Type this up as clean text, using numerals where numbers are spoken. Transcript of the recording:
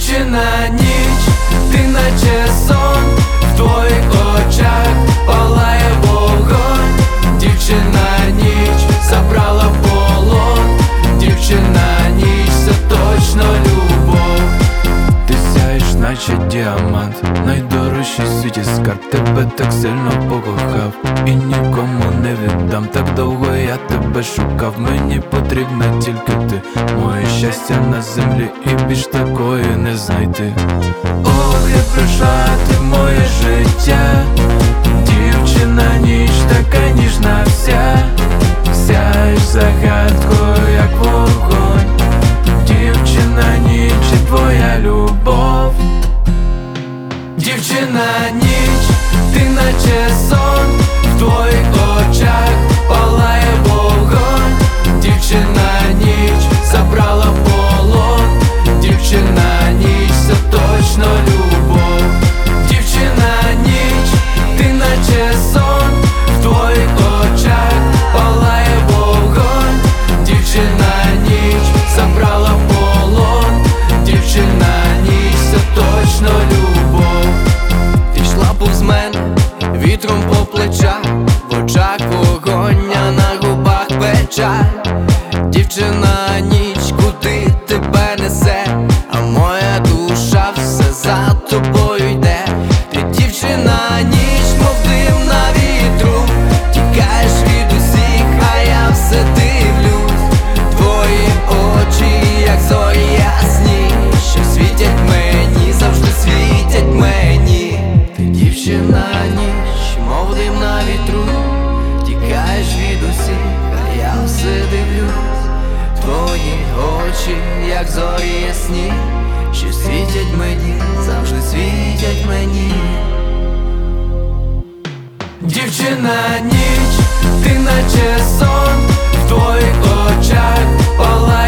Дівчина ніч, ти наче сон, в твоїх очах палає вогонь. Дівчина ніч забрала в полон. Дівчина ніч, це точно любов. Ти сяєш, наче діамант, найдорожчий в світі скарб. Тебе так сильно покохав і нікому не віддам. Так довго я тебе шукав, мені потрібна тільки ти. Моє щастя на землі і більш такої не знайти. Ох, як прийшла ти в моє життя. Дівчина ніч, така ніжна вся. Сяєш загадкою, як вогонь. Дівчина ніч, і твоя любов. Дівчина ніч, ти наче сон, в твоїх очах палає вогонь. Дівчина ніч забрала в полон. Дівчина ніч, це точно любов. Дівчина ніч, ти наче сон, в твоїх очах палає вогонь. Дівчина ніч забрала в полон. Дівчина ніч, це точно любов. Пішла повз мене вітром по плечах, в очах вогонь, а на губах печаль. Дівчина ніч, куди тебе несе, а моя душа все за тобою йде. Ти дівчина ніч, мов дим на вітру, тікаєш від усіх, а я все дивлюсь. Твої очі, як зорі ясні, що світять мені, завжди світять мені. Ти дівчина ніч, мов дим на вітру, тікаєш від усіх, а я все дивлюсь. Твої очі, як зорі ясні, що світять мені, завжди світять мені. Дівчина ніч, ти наче сон, в твоїх очах палає